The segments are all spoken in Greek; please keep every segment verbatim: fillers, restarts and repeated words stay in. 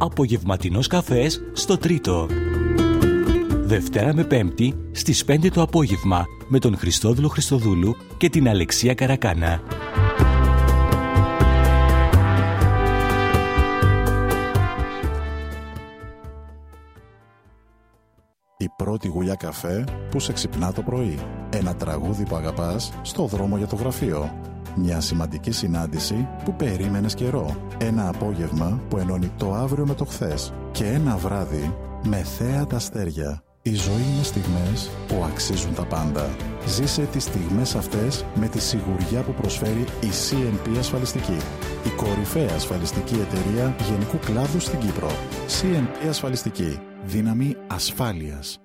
απογευματινός καφές στο Τρίτο. Δευτέρα με Πέμπτη στις πέντε το απόγευμα με τον Χριστόδουλο Χριστοδούλου και την Αλεξία Καρακάνα. Η πρώτη γουλιά καφέ που σε ξυπνά το πρωί. Ένα τραγούδι που αγαπάς στο δρόμο για το γραφείο. Μια σημαντική συνάντηση που περίμενες καιρό. Ένα απόγευμα που ενώνει το αύριο με το χθες. Και ένα βράδυ με θέα τα αστέρια. Η ζωή είναι στιγμές που αξίζουν τα πάντα. Ζήσε τις στιγμές αυτές με τη σιγουριά που προσφέρει η σι εν πι Ασφαλιστική. Η κορυφαία ασφαλιστική εταιρεία γενικού κλάδου στην Κύπρο. σι εν πι Ασφαλιστική. Δύναμη ασφάλειας.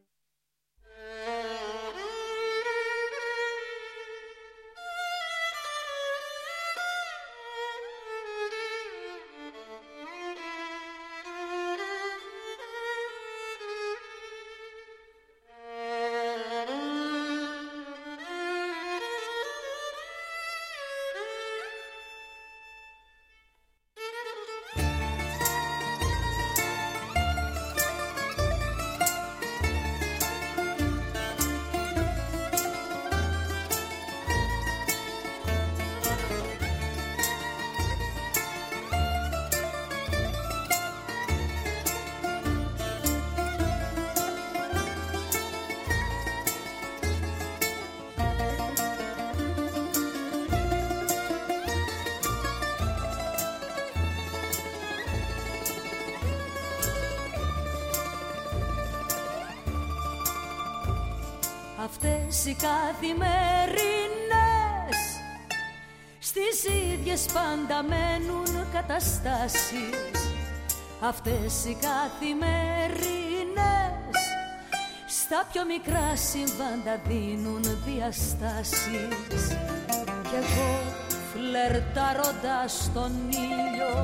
Αυτές οι καθημερινές στις ίδιες πάντα μένουν καταστάσεις. Αυτές οι καθημερινές στα πιο μικρά συμβάντα δίνουν διαστάσεις. Κι εγώ φλερτάροντας τον ήλιο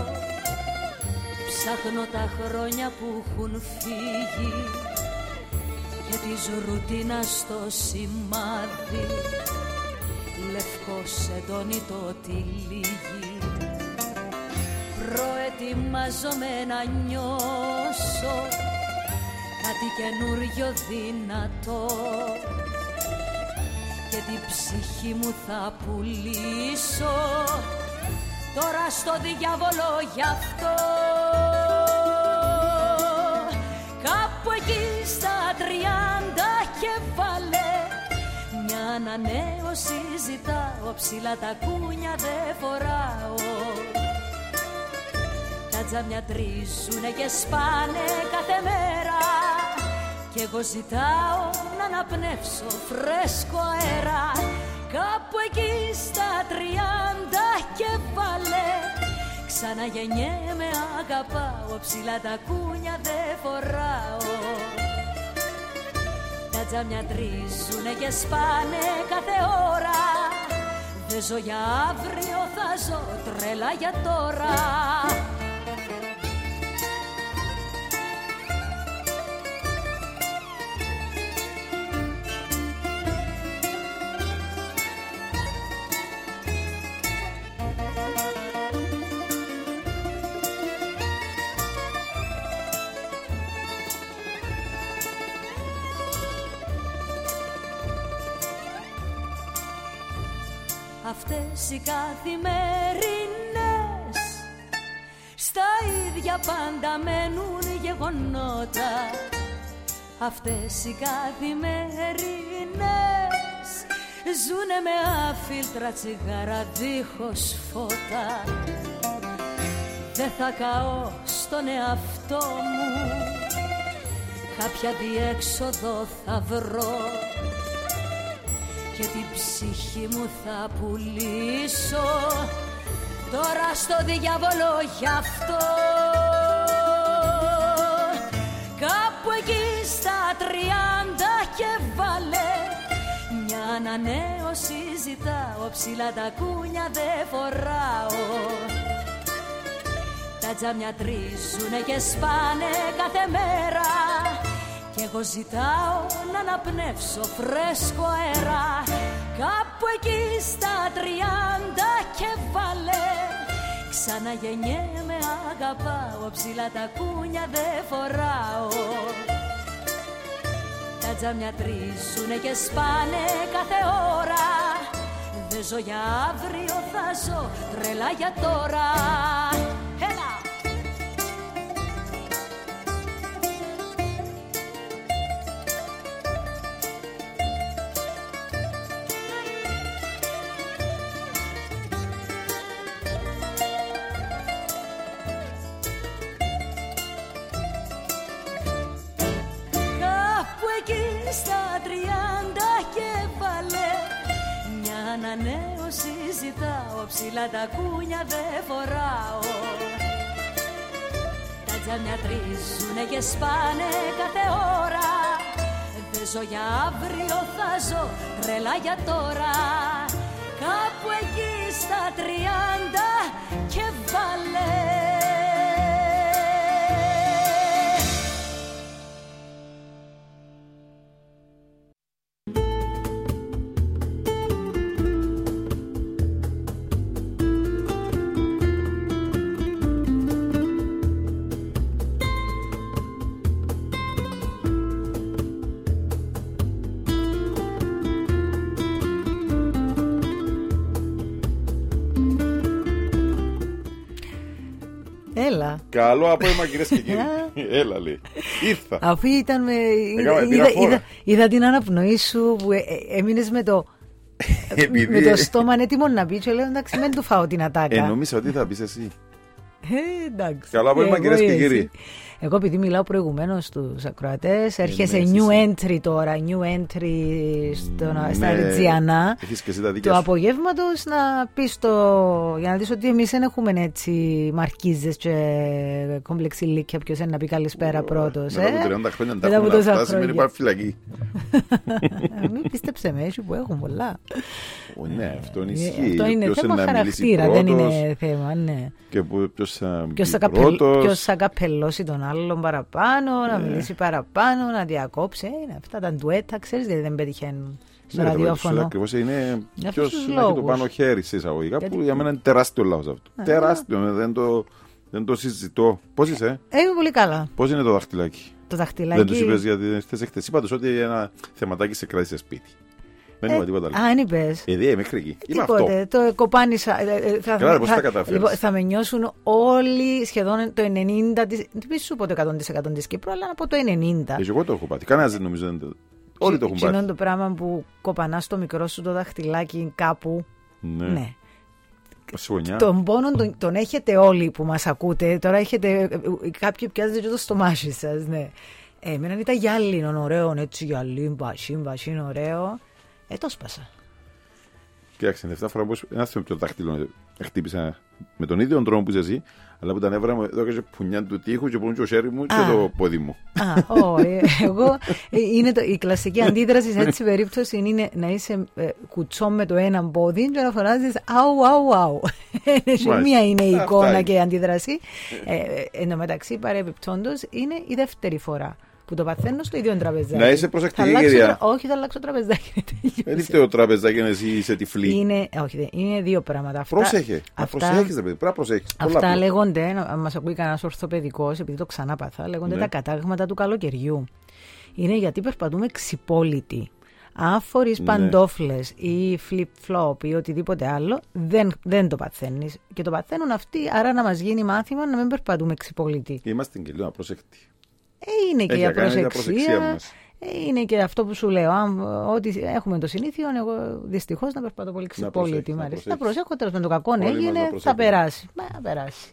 ψάχνω τα χρόνια που έχουν φύγει και της ρουτίνας στο σημάδι λευκός εντώνει το τυλίγι. Προετοιμάζομαι να νιώσω κάτι καινούριο δυνατό και την ψυχή μου θα πουλήσω τώρα στο διάβολο γι' αυτό. Κάπου εκεί στα τριάντα και βάλε μια ανανέωση ζητάω, ψηλά τα κούνια δεν φοράω. Τα τζάμια τρίζουνε και σπάνε κάθε μέρα κι εγώ ζητάω να αναπνεύσω φρέσκο αέρα. Κάπου εκεί στα τριάντα και βάλε ξαναγεννιέμαι, αγαπάω, ψηλά τα κούνια δεν φοράω. Τα τζάμια τρίζουνε και σπάνε κάθε ώρα, δεν ζω για αύριο, θα ζω τρέλα για τώρα. Αυτές οι καθημερινές στα ίδια πάντα μένουν γεγονότα. Αυτές οι καθημερινές ζουνε με άφιλτρα τσιγάρα δίχως φώτα. Δεν θα καώ στον εαυτό μου, κάποια διέξοδο θα βρω και την ψυχή μου θα πουλήσω τώρα στο διάβολο γι' αυτό. Κάπου εκεί στα τριάντα και βάλε μια ανανέωση ζητάω, ψηλά τα κούνια δεν φοράω. Τα τζάμια τρίζουνε και σπάνε κάθε μέρα κι εγώ ζητάω να αναπνεύσω φρέσκο αέρα. Κάπου εκεί στα τριάντα και βάλε σαν να γεννιέμαι αγαπάω, ψηλά τα κούνια δεν φοράω. Τα τζάμια τρίζουνε και σπάνε κάθε ώρα, δεν ζω για αύριο, θα ζω τρελά για τώρα. Έλα! Ανανέωση ζητάω, ψηλά τα κούνια δεν φοράω. Τα τζάμια τρίζουνε και σπάνε κάθε ώρα, δεν ζω για αύριο, θα ζω τρελά για τώρα. Κάπου εκεί στα τριάντα και βάλε. Έλα. Καλό απόγευμα, κυρίες και κύριοι. Έλα, λέει. Ήρθα. Αφού ήταν με. Είδα, είδα, είδα, είδα την αναπνοή σου που ε, ε, έμεινες με το. με το στόμα έτοιμο να πει. Και λέω εντάξει, δεν του φάω την ατάκα. Ε, νόμιζα ότι θα πεις εσύ. Ε, εντάξει. Καλό απόγευμα, κυρίες και κύριοι. Εγώ επειδή μιλάω προηγουμένως στους ακροατές, έρχεσαι new entry τώρα, new entry στο, ναι, στα Ριτζιανά του απογεύματος να πεις το, για να δεις ότι εμείς δεν έχουμε έτσι μαρκίζες και κομπλεξιλίκια ποιος είναι να πει καλησπέρα πρώτος. Μετά από τριάντα χρόνια τα έχουμε αυτά, σημαίνει πάει φυλακή. Μην πίστεψε με, έτσι που έχουν πολλά. Ναι, αυτό ισχύει. Αυτό είναι θέμα χαρακτήρα, δεν είναι θέμα, ναι. Και ποιος θα καπελώσει τον άλλον παραπάνω, να μιλήσει παραπάνω, να διακόψει. Είναι αυτά τα ντουέτα, ξέρεις γιατί δεν πετυχαίνουν στο ραδιόφωνο. Ακριβώς είναι ποιος έχει το πάνω χέρι σε εισαγωγικά, που για μένα είναι τεράστιο λάθος αυτό. Τεράστιο, δεν το συζητώ. Πώς είσαι? Είμαι πολύ καλά. Πώς είναι το δαχτυλάκι? Το δαχτυλάκι. Δεν τους είπες γιατί θες χτες. Είπα τους ότι ένα θεματάκι σε κράτησε σπίτι. Δεν είπα τίποτα άλλο. Α, αν είπες. Ε, δε, μέχρι εκεί. Τίποτε, το κοπάνισα. Καλά, πώς τα καταφέρεις. Θα με νιώσουν όλοι σχεδόν το ενενήντα τοις εκατό. Δεν σου πω το εκατό τοις εκατό της Κύπρου, αλλά να πω το ενενήντα τοις εκατό. Και εγώ το έχω πάθει. Κανένας δεν νομίζω. Όλοι το έχουν πάθει. Είναι το πράγμα που κοπανάς το μικρό σου το δαχτυλάκι κάπου. Ναι. Τον πόνο τον, τον έχετε όλοι που μας ακούτε. Τώρα έχετε. Κάποιοι πιάζετε και το στομάχι σας. Ναι. Εμένα ήταν γυάλινο ωραίο, έτσι γυαλί, μπασί, μπασί, ωραίο. Ε, το σπάσα. Κοίταξε, εφτά φορά πως ένα θέμα το δάχτυλο χτύπησα με τον ίδιο τρόπο που είσαι εσύ, αλλά που τα νεύρα μου εδώ και πουνιά του τείχου και πούνε και ο χέρι μου και το πόδι μου. Α, όχι. Εγώ, είναι το, η κλασική αντίδραση σε έτσι περίπτωση είναι να είσαι ε, κουτσό με το ένα πόδι και να φωνάζεις αου, αου, αου. Μία είναι η εικόνα και η αντίδραση. Ε, εν τω μεταξύ, παρεμπιπτόντως, είναι η δεύτερη φορά που το παθαίνω στο ίδιο τραπεζάκι. Να είσαι προσεκτική, κυρία. Όχι, θα αλλάξω τραπεζάκι. Δεν είστε το τραπεζάκι να εσύ είσαι τυφλή. Είναι, όχι, είναι δύο πράγματα. Αυτά, πρόσεχε. Αυτά, προσέχεις, παιδί. Πρέπει να προσέχεις. Αυτά λέγονται, να μας ακούει κανένας ορθοπαιδικός, επειδή το ξανά παθά, λέγονται ναι. τα κατάγματα του καλοκαιριού. Είναι γιατί περπατούμε ξυπόλυτοι. Αν φορείς ναι. παντόφλες ή flip-flop ή οτιδήποτε άλλο, δεν, δεν το παθαίνεις. Και το παθαίνουν αυτοί, άρα να μας γίνει μάθημα να μην περπατούμε ξυπόλυτοι. Είμαστε και λίγο απροσεκτοί. Ε, είναι και η απροσεξία, ε, είναι και αυτό που σου λέω. Αν, ότι έχουμε το συνήθειο, εγώ δυστυχώς να περπατώ πολύ ξυπόλυτη. Να, να προσέχω, τέλος με το κακό έγινε, θα περάσει. Μα, θα περάσει.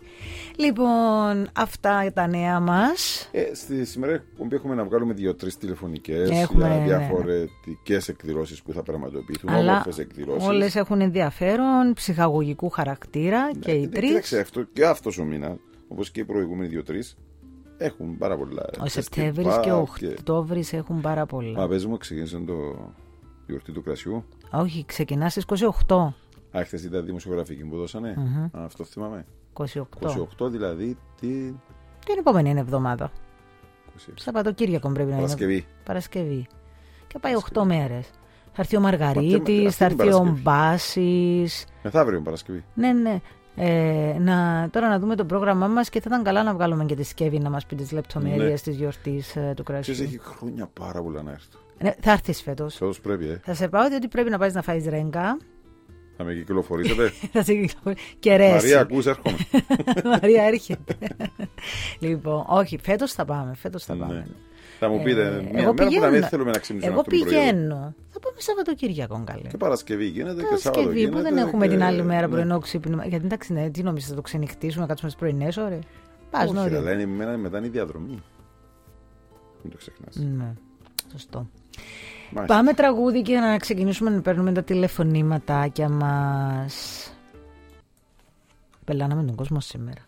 Λοιπόν, αυτά τα νέα μας. Ε, στη σημερινή εκπομπή έχουμε να βγάλουμε δύο-τρεις τηλεφωνικές για ναι, διαφορετικές ναι. εκδηλώσεις που θα πραγματοποιηθούν. Όμορφες εκδηλώσεις. Όλες έχουν ενδιαφέρον, ψυχαγωγικού χαρακτήρα ναι, και οι τρεις. Κοίταξε, αυτό, και αυτός ο μήνα, όπως και οι προηγούμενοι δύο-τρεις. Έχουν πάρα πολλά. Ο Σεπτέμβρης και ο Οκτώβρης έχουν πάρα πολλά. Μα πες μου, ξεκίνησε το γιορτή του κρασιού. Όχι, ξεκινά στις είκοσι οκτώ. Α, χθες ήταν δημοσιογραφική που δώσανε. Mm-hmm. Α, αυτό θυμάμαι. είκοσι οκτώ. είκοσι οκτώ δηλαδή τι... Την επόμενη είναι εβδομάδα. Σαββατοκύριακο πρέπει να είναι. Παρασκευή. Παρασκευή. Και πάει οκτώ μέρες. Θα έρθει ο Μαργαρίτης, θα έρθει ο Μπάσης. Μεθαύριο Παρασκευή. Ναι, ναι. Ε, να, τώρα να δούμε το πρόγραμμά μας και θα ήταν καλά να βγάλουμε και τη Σκεύη να μας πει τις λεπτομέρειες ναι. της γιορτής ε, του κρασιού. Ξέρεις, έχει χρόνια πάρα πολλά να έρθω. Ναι, θα έρθεις φέτος. Φέτος πρέπει, ε. Θα σε πάω διότι πρέπει να πάεις να φάεις ρέγγα. Θα με κυκλοφορήσετε. Θα σε κυκλοφορήσω. Και ρέση. Μαρία, ακούς, έρχομαι. Μαρία, έρχεται. Λοιπόν, όχι, φέτος θα πάμε. Φέτος θα πάμε. Ναι. Θα μου πείτε, ε, μια μέρα που να μην θέλουμε να ξυπνήσουμε. Εγώ πηγαίνω. Θα πάμε Σαββατοκύριακο καλή. Και Παρασκευή γίνεται και Σαββατοκύριακο. Παρασκευή που δεν έχουμε και... την άλλη μέρα πρωινό ξύπνημα. Γιατί εντάξει, ναι, τι νομίζεις, θα το ξενυχτήσουμε, να κάτσουμε στις πρωινές ώρες. Πας νωρί. Αλλά είναι μέρα μετά είναι η διαδρομή. Μην το ξεχνάς. Ναι, σωστό. Μάλιστα. Πάμε τραγούδι και να ξεκινήσουμε να παίρνουμε τα τηλεφωνήματάκια μας. Πελάναμε τον κόσμο σήμερα.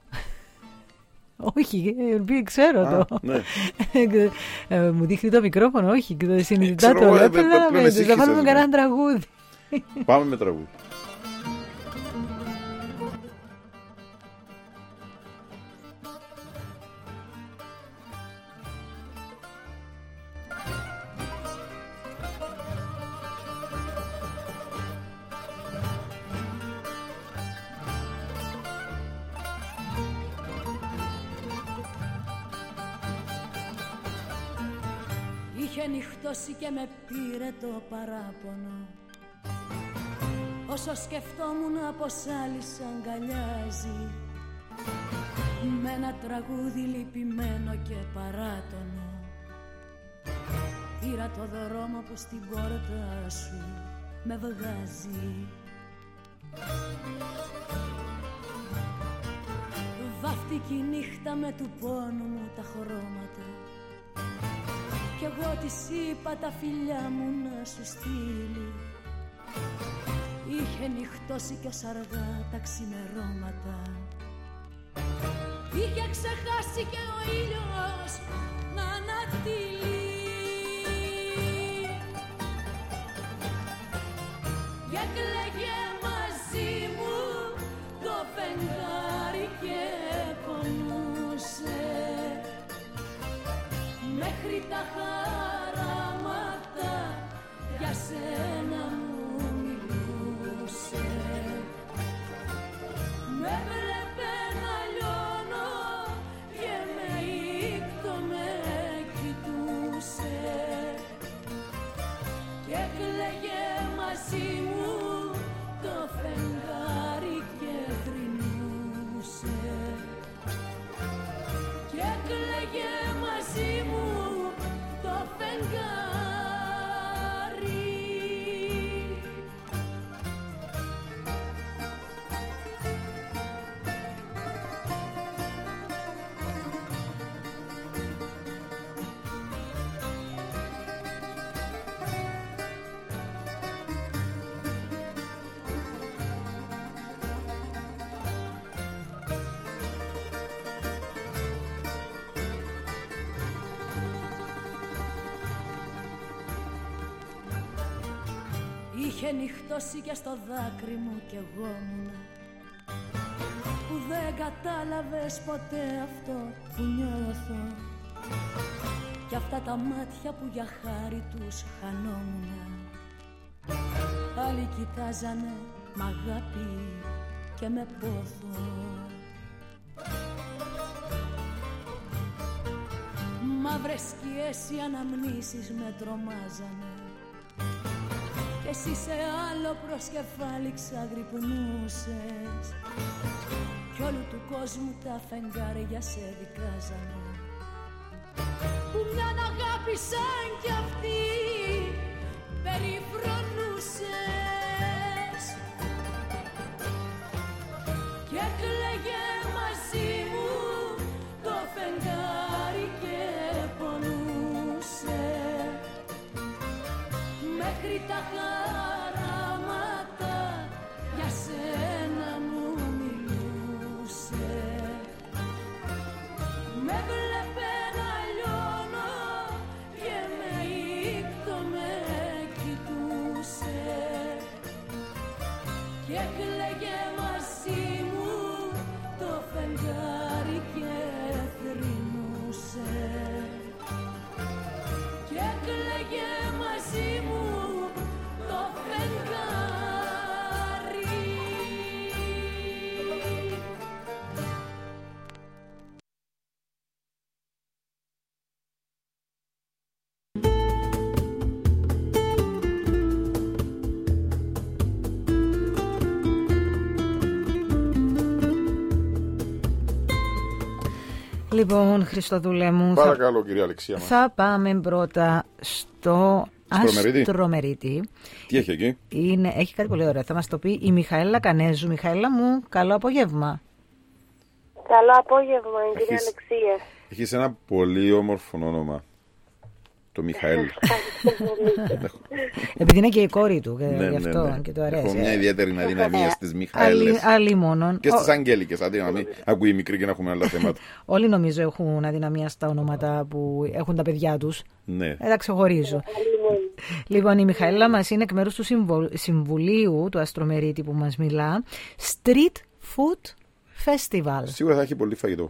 Όχι, ε, ξέρω Α, το. Ναι. ε, μου δείχνει το μικρόφωνο, όχι, συνειδητά το λέω. Θα βάλουμε κανένα τραγούδι. Πάμε με τραγούδι. Είχε νυχτώσει και με πήρε το παράπονο. Όσο σκεφτόμουν πως άλλη σ' αγκαλιάζει, με ένα τραγούδι λυπημένο και παράτονο. Πήρα το δρόμο που στην πόρτα σου με βγάζει. Βάφτηκε η νύχτα με του πόνου μου τα χρώματα. Κι εγώ της είπα τα φιλιά μου να σου στείλει. Είχε νυχτώσει κι ως αργά τα ξημερώματα. Είχε ξεχάσει και ο ήλιος να ανατείλει. Και έκλαιγε μαζί μου το φεγγάρι και πονούσε. Μέχρι τα χαράματα για σένα μου μιλούσε. Με βλέπε να λιώνω και με ήκτο με κοιτούσε. Και έκλαιγε μαζί μου το φεγγάρι και θρηνούσε. Και έκλαιγε μαζί μου το φεγγάρι. Είχε νυχτώσει και στο δάκρυ μου κι εγώ μουνα, που δεν κατάλαβες ποτέ αυτό που νιώθω. Κι αυτά τα μάτια που για χάρη τους χανόμουνα. Άλλοι κοιτάζανε μ' αγάπη και με πόθο. Μαύρες σκιές οι αναμνήσεις με τρομάζανε. Κι εσύ σε άλλο προσκεφάλι ξαγρυπνούσες. Κι όλου του κόσμου τα φεγγάρια σε δικάζανε. Που μιαν αγάπη σαν κι αυτή περιφρονούσες. Και έκλαιγε μαζί μου το φεγγάρι και πονούσε. Μέχρι τα χαράματα για σένα μου μιλούσε. Με βλέπε να λιώνω και με ήκτο με κοιτούσε. Λοιπόν, Χριστοδούλε μου, παρακαλώ, θα... κυρία Αλεξία μας. θα πάμε πρώτα στο Αστρομερίτη. Αστρομερίτη. Τι έχει εκεί? Είναι, έχει κάτι πολύ ωραίο. Θα μας το πει η Μιχαέλα Κανέζου. Μιχαέλα μου, καλό απόγευμα. Καλό απόγευμα, κυρία Έχεις... Αλεξία. Έχεις ένα πολύ όμορφο όνομα. Το Μιχαήλ. Επειδή είναι και η κόρη του, και Ναι, γι' ναι, αυτό ναι. και το αρέσει. Έχω μια ιδιαίτερη αδυναμία στις Άλλη, Μιχαέλες. άλλη μόνον. Και στις Ο- Αγγέλικες, αντί να μην ακούει η μικρή και να έχουμε άλλα θέματα. Όλοι νομίζω έχουν αδυναμία στα ονόματα που έχουν τα παιδιά τους. Ναι. Ε, τα ξεχωρίζω. Λοιπόν, η Μιχαέλα μας είναι εκ μέρους του Συμβο- Συμβουλίου του Αστρομερίτη που μας μιλά. Street Food Festival. Σίγουρα θα έχει πολύ φαγητό.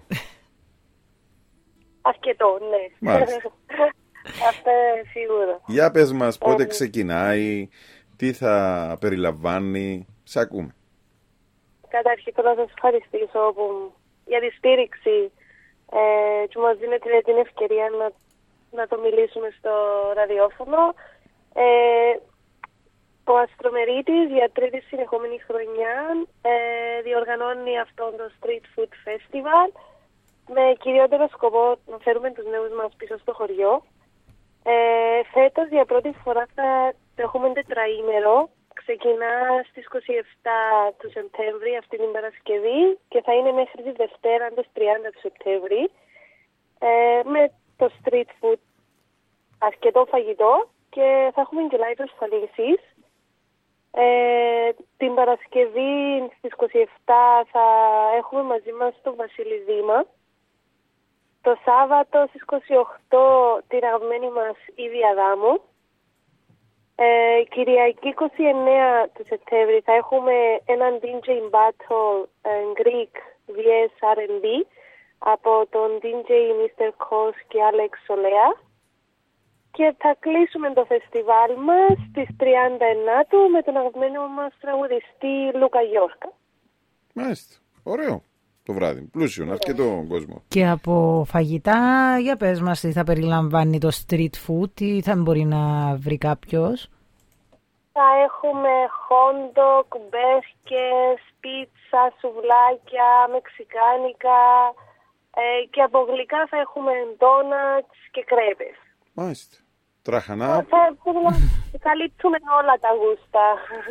Αρκετό, ναι. Μάλιστα. Αυτό σίγουρα. Για πες μας πότε ξεκινάει, τι θα περιλαμβάνει. Σε ακούμε. Καταρχήν θέλω να σας ευχαριστήσω που, για τη στήριξη ε, και μας δίνετε την ευκαιρία να, να το μιλήσουμε στο ραδιόφωνο. Ε, ο Αστρομερίτης για τρίτη συνεχόμενη χρονιά ε, διοργανώνει αυτό το Street Food Festival με κυριότερο σκοπό να φέρουμε τους νέους μας πίσω στο χωριό. Ε, φέτος για πρώτη φορά θα το έχουμε τετραήμερο. Ξεκινά στις είκοσι επτά του Σεπτέμβρη αυτή την Παρασκευή και θα είναι μέχρι τη Δευτέρα τις τριάντα του Σεπτέμβρη ε, με το street food, αρκετό φαγητό και θα έχουμε και live προσφαλίσεις. Ε, την Παρασκευή στις είκοσι επτά θα έχουμε μαζί μας τον Βασίλη Δήμα. Το Σάββατο στις είκοσι οκτώ την αγαπημένη μας Ήβη Αδάμου. Ε, Κυριακή είκοσι εννέα του Σεπτέμβρη θα έχουμε έναν ντι τζέι Battle ε, Greek βι ες αρ εν μπι από τον ντι τζέι μίστερ Kos και Alex Solea. Και θα κλείσουμε το φεστιβάλ μας στις τριάντα εννέα του με τον αγαπημένο μας τραγουδιστή Λούκα Γιόρκα. Μάλιστα. Ωραίο το βράδυ. Πλούσιο, αρκετό κόσμο. Και από φαγητά, για πες μας τι θα περιλαμβάνει το street food, τι θα μπορεί να βρει κάποιος. Θα έχουμε χόντοκ, μπέρκες, πίτσα, σουβλάκια, μεξικάνικα ε, και από γλυκά θα έχουμε ντόνατς και κρέπες. Μάλιστα. Τραχανά. Θα καλύπτουμε όλα τα γούστα.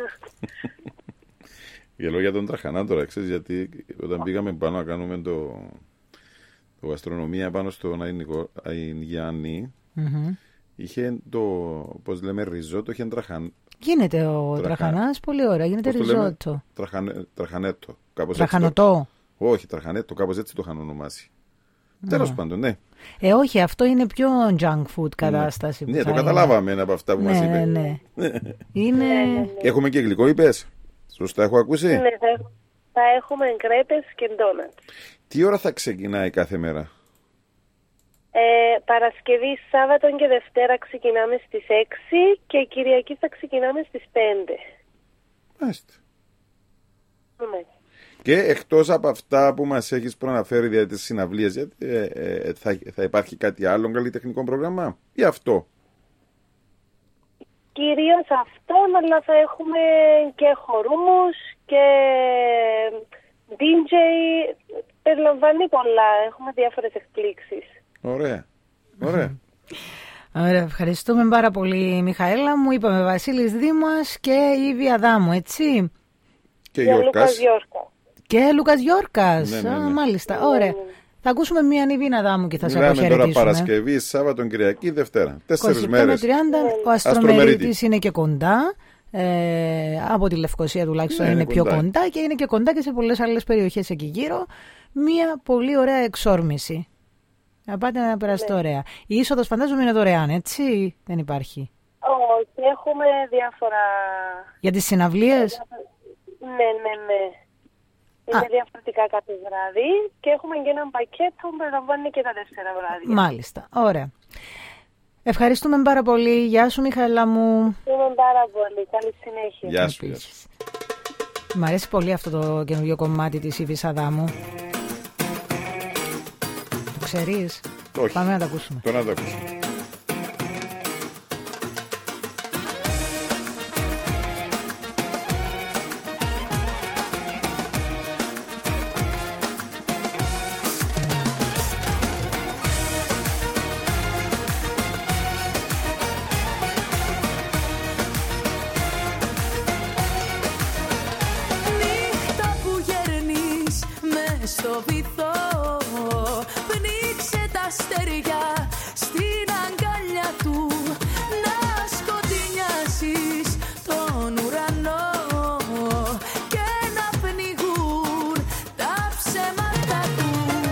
Γελώ για τον τραχανά τώρα, ξέρεις, γιατί όταν πήγαμε πάνω να κάνουμε το, το αστρονομία πάνω στον Αϊν Γιάννη, Mm-hmm. είχε το, πώς λέμε, ριζότο, είχε τραχαν... Γίνεται ο Τραχα... τραχανάς, πολύ ωραία, γίνεται πώς το λέμε? ριζότο. Τραχανε... Τραχανέτο. Κάπως Τραχανοτό. Το... Όχι, τραχανέτο, κάπως έτσι το είχαν ονομάσει. Mm. Τέλος πάντων, ναι. Ε, όχι, αυτό είναι πιο junk food κατάσταση. Ναι, που ναι θα το είναι. καταλάβαμε ένα από αυτά που ναι, μας είπε. Ναι, είναι... Έχουμε και γλυκό, είπες. Σωστά έχω ακούσει. Ναι, θα, θα έχουμε κρέπες και ντόνατς. Τι ώρα θα ξεκινάει κάθε μέρα? Ε, Παρασκευή, Σάββατο και Δευτέρα ξεκινάμε στις έξι και Κυριακή θα ξεκινάμε στις πέντε. Μάλιστα. Ναι. Και εκτός από αυτά που μας έχεις προαναφέρει, δηλαδή τις συναυλίες, ε, ε, θα, θα υπάρχει κάτι άλλο καλλιτεχνικό πρόγραμμα ή αυτό? Κυρίως αυτό, αλλά θα έχουμε και χορούμους και ντι τζέι, περιλαμβάνει πολλά, έχουμε διάφορες εκπλήξεις. Ωραία, ωραία. Ωραία, ευχαριστούμε πάρα πολύ, Μιχαέλα μου. Είπαμε Βασίλης Δήμας και Ήβη Αδάμου, έτσι. Και Για Γιόρκας. Γιόρκα. Και Λούκας Γιόρκας. Ναι, ναι, ναι. Α, μάλιστα, Ναι, ωραία. ναι. Θα ακούσουμε μία Ήβη Αδάμου και θα σε Μιλάμε τώρα αποχαιρετήσουμε. Παρασκευή, Σάββατο, Κυριακή, Δευτέρα. Τέσσερις είκοσι επτά με μέρες. τριάντα, ο Αστρομερίτη. Αστρομερίτης είναι και κοντά. Ε, από τη Λευκοσία τουλάχιστον Ναι, είναι είναι πιο κοντά. κοντά και είναι και κοντά και σε πολλές άλλες περιοχές εκεί γύρω. Μία πολύ ωραία εξόρμηση. Να πάτε να περάσετε ωραία. Η είσοδος φαντάζομαι είναι δωρεάν, έτσι, δεν υπάρχει. Όχι, έχουμε διάφορα... Για τις συναυλίες. Ναι, ναι, ναι. Είναι Α. διαφορετικά κάθε βράδυ και έχουμε και έναν πακέτο που περιλαμβάνει και τα τέσσερα βράδια. Μάλιστα, ωραία. Ευχαριστούμε πάρα πολύ. Γεια σου, Μιχαέλα μου. Ευχαριστούμε πάρα πολύ. Καλή συνέχεια. Γεια σου, γεια σου. Επίσης. Μ' αρέσει πολύ αυτό το καινούργιο κομμάτι της Ήβης Αδάμου. Το ξέρεις? Όχι. Πάμε να το ακούσουμε. Τώρα να το ακούσουμε. μες στο βυθό. Πνίξε τα αστέρια στην αγκαλιά του, να σκοτεινιάσεις τον ουρανό και να πνιγούν τα ψέματα του.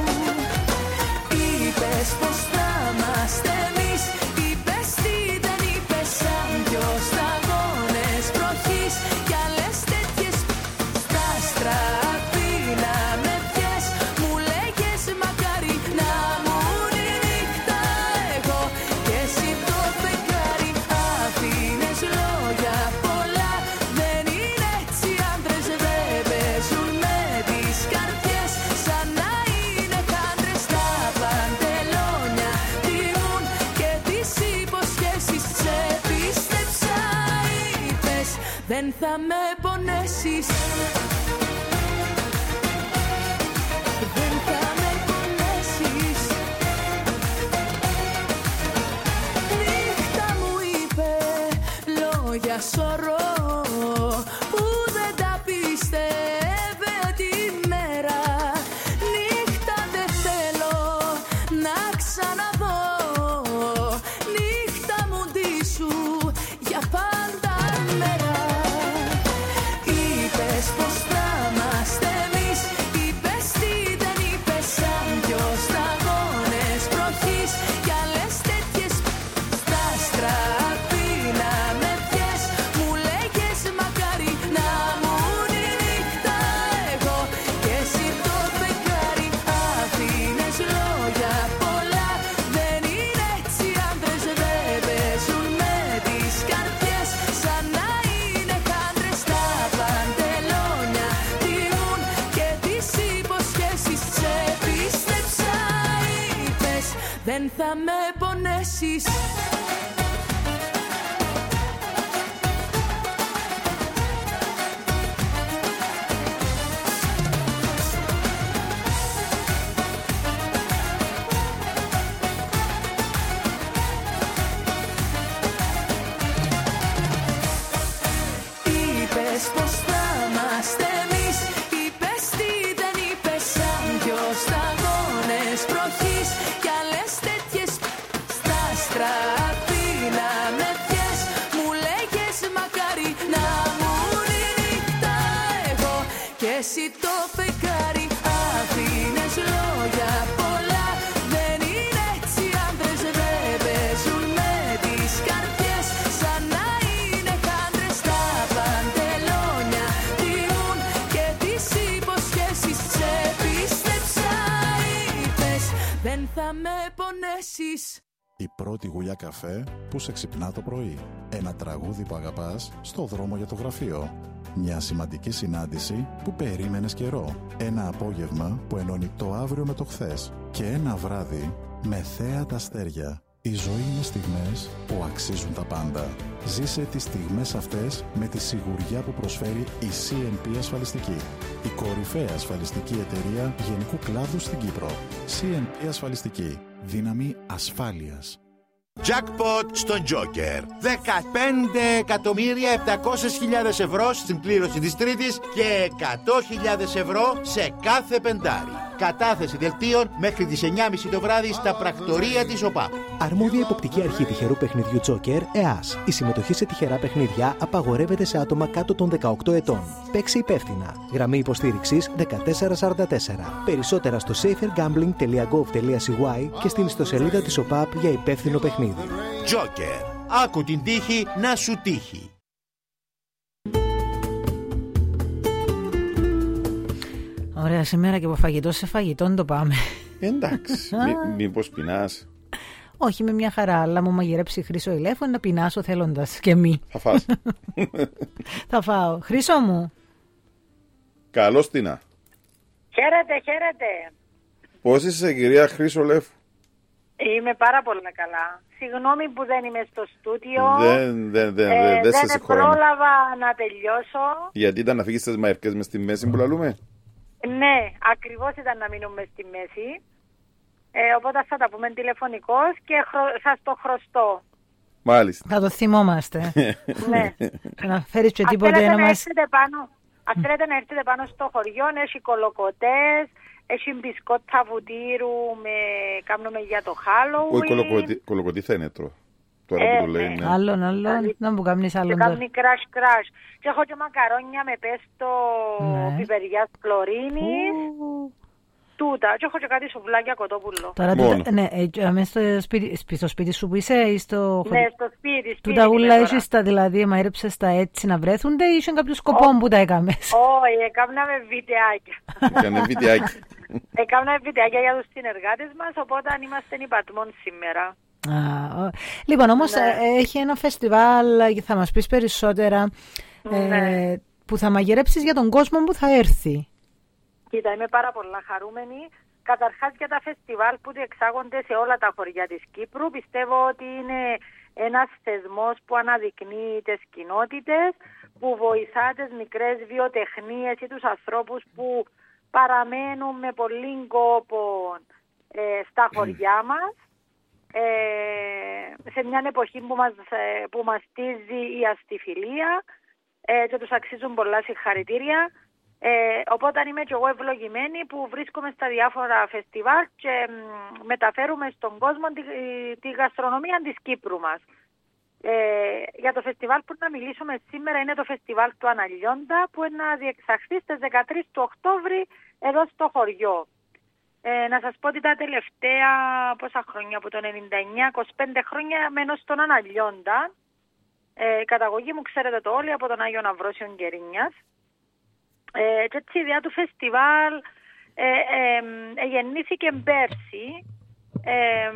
Είπες πως θα είμαστε εμείς, είπες τι δεν είπες, σαν δυο σταγόνες βροχής κι άλλες τέτοιες στα άστρα πίνα με πιες. Μου λέγες μακάρι να μου είναι η νύχτα εγώ και εσύ το φεγγάρι. Αφήνες λόγια πολλά, δεν είναι έτσι, άντρες δεν παίζουν με τις καρδιές, σαν να είναι χάντρες τα παντελόνια τιμούν και τις υποσχέσεις σε πίστεψα. Είπες δεν θα με πονέσεις, δεν θα με πονέσεις. Νύχτα μου είπε λόγια σωρό που δεν τα πίστευε τη μέρα. Νύχτα δεν θέλω να ξαναδώ, νύχτα μου ντύσου για πάντα μέρα. Είπες πως θα είμαστε εμείς, είπες τι δεν είπες, σαν δυο σταγόνες βροχής κι άλλες τέτοιες στα άστρα πίνα με πιες. Μου λέγες μακάρι να μου είναι η νύχτα εγώ και εσύ το φεγγάρι. Αφήνες λόγια πολλά, δεν είναι έτσι, άντρες δεν παίζουν με τις καρδιές, σαν να είναι χάντρες τα παντελόνια τιμούν και τις υποσχέσεις σε πίστεψα. Είπες δεν θα με πονέσεις. Είπες πως θα είμαστε εμείς, είπες τι δεν είπες, σαν δυο σταγόνες βροχής κι άλλες τέτοιες στα άστρα πίνα με πιες. Μου λέγες μακάρι να μου είναι η νύχτα εγώ και εσύ το φεγγάρι. Αφήνες λόγια πολλά, δεν είναι έτσι, άντρες δεν παίζουν με τις καρδιές, σαν να είναι χάντρες τα παντελόνια τιμούν και τις υποσχέσεις σε πίστεψα. Είπες δεν θα με πονέσεις. Η πρώτη γουλιά καφέ που σε ξυπνά το πρωί. Ένα τραγούδι που αγαπάς στο δρόμο για το γραφείο. Μια σημαντική συνάντηση που περίμενες καιρό. Ένα απόγευμα που ενώνει το αύριο με το χθες. Και ένα βράδυ με θέα τα αστέρια. Η ζωή είναι στιγμές που αξίζουν τα πάντα. Ζήσε τις στιγμές αυτές με τη σιγουριά που προσφέρει η σι εν πι Ασφαλιστική. Η κορυφαία ασφαλιστική εταιρεία γενικού κλάδου στην Κύπρο. σι εν πι Ασφαλιστική. Δύναμη ασφάλειας. Jackpot στον Joker. δεκαπέντε εκατομμύρια επτακόσιες χιλιάδες ευρώ στην κλήρωση της Τρίτης και εκατό χιλιάδες ευρώ σε κάθε πεντάρι. Κατάθεση δελτίων μέχρι τις εννιά και μισή το βράδυ στα πρακτορία της ΟΠΑΠ. Αρμόδια υποπτική αρχή τυχερού παιχνιδιού Joker, ΕΑΣ. Η συμμετοχή σε τυχερά παιχνίδια απαγορεύεται σε άτομα κάτω των δεκαοκτώ ετών. Παίξει υπεύθυνα. Γραμμή υποστήριξης δεκατέσσερα σαράντα τέσσερα. Περισσότερα στο safer gambling τελεία gov τελεία c y και στην ιστοσελίδα της ΟΠΑΠ για υπεύθυνο παιχνίδι. Joker. Άκου την τύχη να σου τύχει. Ωραία, σήμερα και από φαγητό σε φαγητό το πάμε. Εντάξει, μήπως πεινάς? Όχι, με μια χαρά, αλλά μου μαγειρέψει Χρήσο ηλέφων να πεινάσω θέλοντας και μη. Θα φας. Θα φάω. Χρήσο μου. Καλώς Τίνα. Χαίρετε, χαίρετε. Πώς είσαι κυρία Χρήσο Λέφου? Είμαι πάρα πολύ καλά. Συγγνώμη που δεν είμαι στο στούτιο. Δεν, δεν, δεν, ε, δεν, δεν σε Δεν συγχωρώ. πρόλαβα να τελειώσω. Γιατί ήταν να φύγεις στις μαϊρκές μες στη μέση που λαλούμε? Ναι, ακριβώς ήταν να μείνουμε στη μέση. Ε, οπότε θα τα πούμε τηλεφωνικώς και χρο... σας το χρωστώ. Μάλιστα. Θα το θυμόμαστε. Ναι. Να φέρεις και Ας τίποτε θέλετε να να μας... έρθετε πάνω, ας θέλετε να έρθετε πάνω στο χωριό, έχει κολοκοτές, έχει μπισκότα βουτύρου, με κάνουμε για το Halloween. Όχι, κολοκοτή θα είναι τρώω. Τώρα Ε, που το λέει, ναι. ναι. Άλλον, άλλον. Να μου κάνεις Και άλλον τώρα. κάνει crash crash. Και έχω και μακαρόνια με πέστο Ναι. πιπεριάς κλωρίνης. Ου. Τούτα. Και έχω και κάτι σουβλάκια κοτόπουλο. Τώρα Μόνο. τούτα, ναι, ε, μέσα στο σπίτι, σπι- στο σπίτι σου που είσαι ή στο Ναι, χωριό. στο σπίτι. σπίτι Τούτα είμαι ούλα τώρα. έχεις τα, δηλαδή μαείρεψες τα έτσι να βρέθονται ή είχαν κάποιο σκοπό που τα έκαμες. Όχι, έκαναμε βιντεάκια. Κάνε βιντεάκι. Έκαναμε βιντεάκια για τους συνεργάτες μας, οπότε είμαστε υπατμόν σήμερα. Α, ο- λοιπόν, όμως Ναι. ε, έχει ένα φεστιβάλ, ε, θα μας πεις περισσότερα, ε, Ναι. που θα μαγειρέψεις για τον κόσμο που θα έρθει. Κοίτα, είμαι πάρα πολλά χαρούμενη. Καταρχάς για τα φεστιβάλ που διεξάγονται σε όλα τα χωριά της Κύπρου, πιστεύω ότι είναι ένας θεσμός που αναδεικνύει τις κοινότητες, που βοηθά τις μικρές βιοτεχνίες ή τους ανθρώπους που παραμένουν με πολύ κόπο ε, στα χωριά μας. Ε, σε μια εποχή που, μας, ε, που μαστίζει η αστιφιλία ε, και τους αξίζουν πολλά συγχαρητήρια. Ε, οπότε είμαι και εγώ ευλογημένη που βρίσκομαι στα διάφορα φεστιβάλ και μ, μεταφέρουμε στον κόσμο τη, τη γαστρονομία της Κύπρου μας. Ε, για το φεστιβάλ που να μιλήσουμε σήμερα είναι το φεστιβάλ του Αναλιώντα, που είναι να διεξαχθεί στις δεκατρείς του Οκτώβρη εδώ στο χωριό. Ε, να σας πω ότι τα τελευταία πόσα χρόνια, από το ενενήντα εννιά είκοσι πέντε χρόνια μένω στον Αναλιώντα. Ε, η καταγωγή μου ξέρετε το όλοι από τον Άγιο Ναυρόσιο Γκερίνιας. Ε, και έτσι η ιδέα του φεστιβάλ ε, ε, ε, γεννήθηκε πέρσι, ε,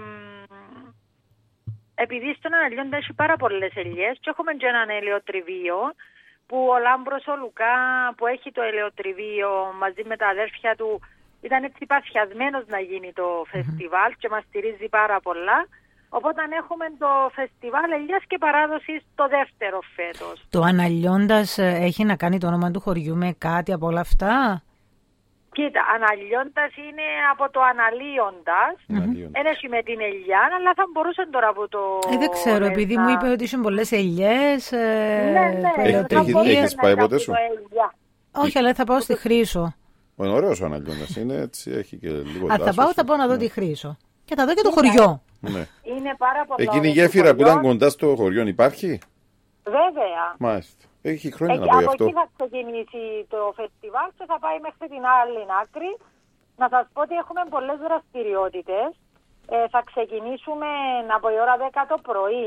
επειδή στον Αναλιώντα έχει πάρα πολλές ελιές και έχουμε και έναν ελαιοτριβείο που ο Λάμπρος ο Λουκά που έχει το ελαιοτριβείο μαζί με τα αδέρφια του ήταν έτσι παθιασμένος να γίνει το φεστιβάλ και μας στηρίζει πάρα πολλά. Οπότε έχουμε το φεστιβάλ Ελιάς και Παράδοσης το δεύτερο φέτος. Το Αναλιώντας ε, έχει να κάνει το όνομα του χωριού με κάτι από όλα αυτά. Κοίτα, Αναλιώντας είναι από το Αναλύοντας. Αναλύοντας. Δεν έχει με την ελιά, αλλά θα μπορούσε τώρα από το... Ε, δεν ξέρω, επειδή μου είπε ότι είχε πολλές ελιές. Ε, Ναι, ναι, που Έχει- ελαιοτριβία. έχει- μπορούσε έχεις να πάει είναι ποτέ από σου? το ελιά. Όχι, αλλά θα πάω στη Χρήσο. Είναι ωραίος ο Αναλιώντας, είναι έτσι, έχει και λίγο Α, θα δάσος. πάω, θα πάω να δω τη Χρήσο. Και θα δω και το χωριό. Ναι. Είναι πάρα πολλά. Εκείνη η ωραία γέφυρα στο που ήταν χωριό. κοντά στο χωριό υπάρχει. Βέβαια. Μάλιστα. Έχει χρόνια Εκεί, να πάει από αυτό. εκεί θα ξεκινήσει το φεστιβάλ και θα πάει μέχρι την άλλη άκρη. Να σας πω ότι έχουμε πολλές δραστηριότητες. Ε, θα ξεκινήσουμε από η ώρα δέκα το πρωί.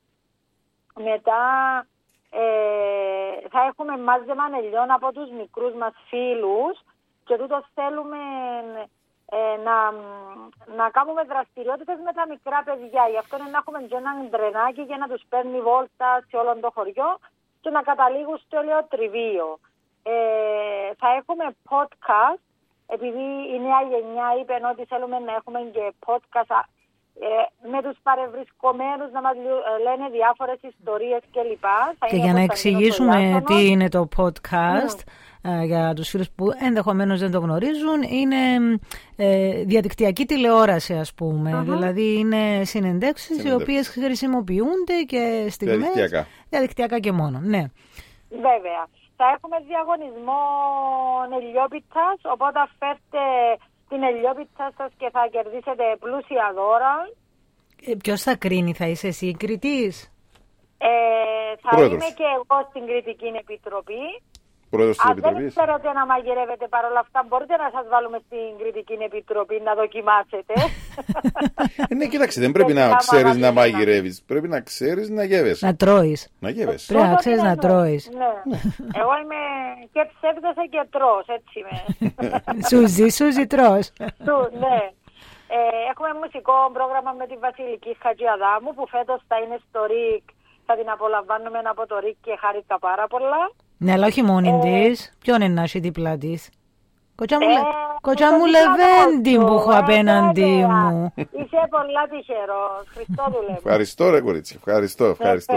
Μετά ε, θα έχουμε μάζεμα ελιών από τους μικρούς μας φίλους και τούτο θέλουμε ε, να, να κάνουμε δραστηριότητες με τα μικρά παιδιά. Γι' αυτό είναι να έχουμε και έναν τρενάκι για να τους παίρνει βόλτα σε όλο το χωριό και να καταλήγουν στο ελαιοτριβείο. Ε, θα έχουμε podcast, επειδή η νέα γενιά είπε ότι θέλουμε να έχουμε και podcast ε, με τους παρευρισκομένους να μας λου- ε, λένε διάφορες ιστορίες κλπ. Θα Και είναι για να ο Κωνσταντίνος εξηγήσουμε ο Ιάκωνος. τι είναι το podcast, ε, για τους φίλους που ενδεχομένως δεν το γνωρίζουν, είναι ε, διαδικτυακή τηλεόραση, ας πούμε. Δηλαδή είναι συνεντεύξεις οι Συνεντεύξεις. οποίες χρησιμοποιούνται και στιγμές Διαδικτυακά. διαδικτυακά και μόνο. Ναι. Βέβαια. Θα έχουμε διαγωνισμό ελιόπιτσας, οπότε φέρτε την ελιόπιτσα σας και θα κερδίσετε πλούσια δώρα. Ε, ποιος θα κρίνει, θα είσαι εσύ η κριτής? Ε, θα Πρόεδρος. είμαι και εγώ στην Κριτική Επιτροπή. Πρόεδρος της Αν δεν Επιτροπής. ξέρετε να μαγειρεύετε παρόλα αυτά, μπορείτε να σας βάλουμε στην Κριτική Επιτροπή να δοκιμάσετε. Ε, ναι, κοίταξε, δεν πρέπει Και να άμα ξέρεις να μαγειρεύει. μαγειρεύεις. Πρέπει να ξέρεις να γεύεσαι. Να τρώεις. Να γεύεσαι. Πρέπει να Τούτο ξέρεις είναι να ναι. τρώεις. Ναι. Εγώ είμαι και ψεύδεσαι και τρως, έτσι είμαι. Σούζι, σούζι τρως. Του, ναι. Ε, έχουμε μουσικό πρόγραμμα με τη Βασιλική Χατζιαδάμου που φέτος θα είναι στο ΡΙΚ. Θα την απολαμβάνουμε από το ΡΙΚ και χάρηκα πάρα πολλά. Ναι, αλλά όχι μόνη Ε, της. Ποιον είναι να έχει δίπλα της? Κοτσά μου, Ε, λε... Κοτσά το μου δίπλα Λεβέντη μου, που έχω ε, απέναντι βέβαια. μου. Είσαι πολλά τυχερός. Χριστόδουλε. Ευχαριστώ ρε κορίτσι, ευχαριστώ, ευχαριστώ.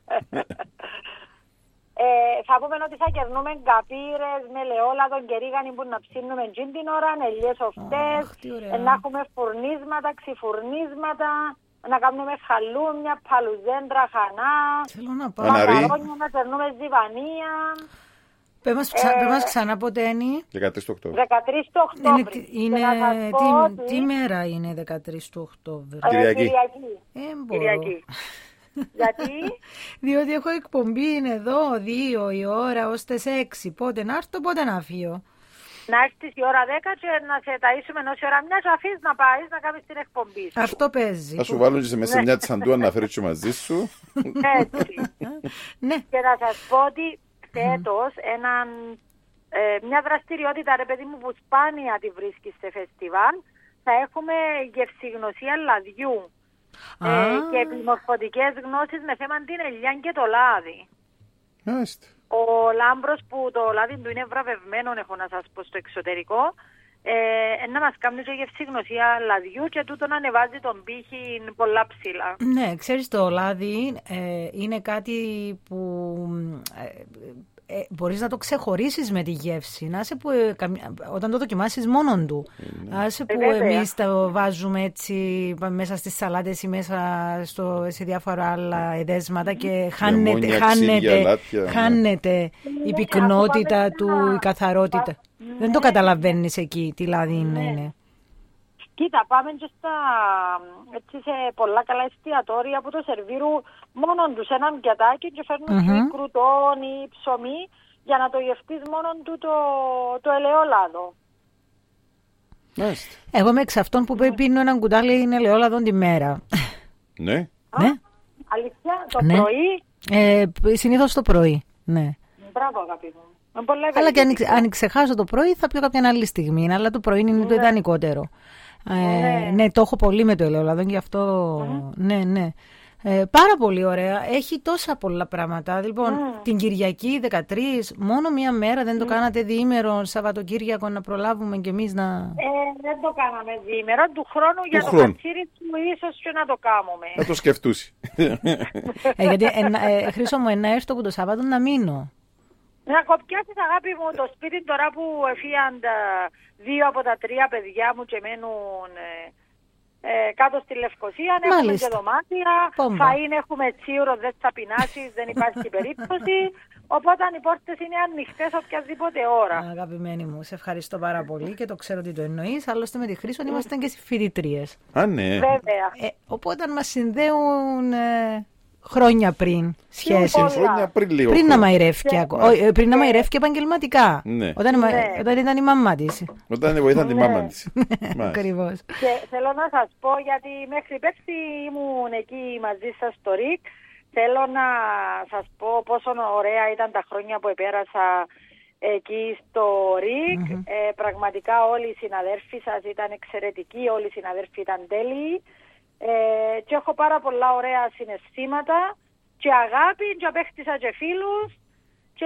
Ε, θα πούμε ότι θα κερνούμε καπύρες με ελαιόλαδο και ρίγανη που να ψήνουμε τζιν την ώρα, ελιές οφτές, Αχ, τι ωραία. ε, να έχουμε φουρνίσματα, ξυφουρνίσματα, να κάνουμε χαλούμια, παλουζέντρα, χανά, Θέλω να πάω. Αναρί. μακαρόνια, να τερνούμε ζιβανία. Πες μας, ξα... ε... μας ξανά πότε είναι. δεκατρείς του Οκτώβρη. δεκατρείς του Οκτώβρη. Είναι, είναι... Τι... Ότι... τι μέρα είναι δεκατρείς του Οκτώβρη. Ε, Κυριακή. Κυριακή. Ε, μπορώ. Κυριακή. Γιατί? Διότι έχω εκπομπή, είναι εδώ δύο η ώρα ως τις έξι. Πότε να έρθω, πότε να φύγω. Να έρθεις η ώρα δέκα και να σε ταΐσουμε ενός ώρα μια και αφήσεις να πάεις να κάνεις την εκπομπή σου. Αυτό παίζει. Θα σου βάλουν και μέσα σε μια τσαντούα να φέρεις και μαζί σου. Έτσι. Ναι. Και να σας πω ότι φέτος έναν, ε, μια δραστηριότητα, ρε παιδί μου, που σπάνια τη βρίσκεις σε φεστιβάλ, θα έχουμε γευσηγνωσία λαδιού. Ε, και επιμορφωτικές γνώσεις με θέμα την ελιά και το λάδι. Μάλιστα. Ο Λάμπρος που το λάδι του είναι βραβευμένο, έχω να σας πω, στο εξωτερικό, ε, να μας κάνει και γευσηγνωσία λαδιού και τούτο να ανεβάζει τον πύχη πολλά ψηλά. Ναι, ξέρεις, το λάδι ε, είναι κάτι που ε, ε, μπορείς να το ξεχωρίσεις με τη γεύση. Να σε που, ε, καμιά, όταν το δοκιμάσεις μόνον του. Mm. Άσε που ε, εμείς το βάζουμε έτσι μέσα στις σαλάτες ή μέσα στο, σε διάφορα άλλα εδέσματα και χάνεται, Λεμόνια, χάνεται, ξύδια, λάτια, χάνεται ναι. η πυκνότητα του, η καθαρότητα. Ναι. Δεν το καταλαβαίνεις εκεί τι λάδι είναι. Ναι. είναι. Κοίτα, πάμε και στα, έτσι, σε πολλά καλά εστιατόρια που το σερβίρουν μόνον τους έναν πιατάκι και φέρνουν mm-hmm. κρουτόν ή ψωμί για να το γευτείς μόνον του το, το ελαιόλαδο. Μάλιστα. Εγώ είμαι εξ αυτών που πίνω έναν κουτάλι ελαιόλαδο τη μέρα. Ναι. Α, ναι. Αλήθεια, το ναι. πρωί. Ε, συνήθως το πρωί, ναι. Μπράβο, αγάπη μου. Αλλά και αν, αν ξεχάσω το πρωί θα πιω κάποια άλλη στιγμή, αλλά το πρωί είναι ναι. το ιδανικότερο. Ε, ναι. ναι, το έχω πολύ με το ελαιόλαδο και γι' αυτό. Mm. Ναι, ναι. Ε, πάρα πολύ ωραία. Έχει τόσα πολλά πράγματα. Λοιπόν, mm. την Κυριακή δεκατρείς, μόνο μία μέρα δεν το mm. κάνατε διήμερο Σαββατοκύριακο να προλάβουμε κι εμείς να. Ε, δεν το κάναμε διήμερο. Του χρόνου του για χρόνου. το κατσίρι του ίσως και να το κάνουμε. Να το σκεφτούσει. ε, γιατί, ε, ε, Χρήσο μου, να έρθω που το Σάββατο να μείνω. Να κοπιάσεις, αγάπη μου, το σπίτι τώρα που έφυγαν τα δύο από τα τρία παιδιά μου και μένουν ε, ε, κάτω στη Λευκοσία. Έχουμε και δωμάτια, φαΐν έχουμε σίγουρο, δεν θα πεινάσεις, δεν υπάρχει περίπτωση. Οπότε οι πόρτες είναι ανοιχτές οποιαδήποτε ώρα. Αγαπημένη μου, σε ευχαριστώ πάρα πολύ και το ξέρω ότι το εννοείς. Άλλωστε με τη Χρήσο είμαστε και φοιτητρίες. Α, ναι. Βέβαια. Ε, οπότε μας συνδέουν... Ε, χρόνια πριν σχέσεις. Χρόνια πριν λίγο. Πριν να μαϊρεύει yeah. πριν να μαϊρεύει επαγγελματικά. Ναι. Όταν, ναι. όταν ήταν η μαμά της. Όταν βοήθαν τη μαμά της. Ακριβώς. Και θέλω να σας πω, γιατί μέχρι πέρσι ήμουν εκεί μαζί σας στο ΡΙΚ. Θέλω να σας πω πόσο ωραία ήταν τα χρόνια που επέρασα εκεί στο ΡΙΚ. Mm-hmm. Ε, πραγματικά όλοι οι συναδέρφοι σας ήταν εξαιρετικοί, όλοι οι συναδέρφοι ήταν τέλειοι. Ε, και έχω πάρα πολλά ωραία συναισθήματα και αγάπη και απέκτησα και φίλους και,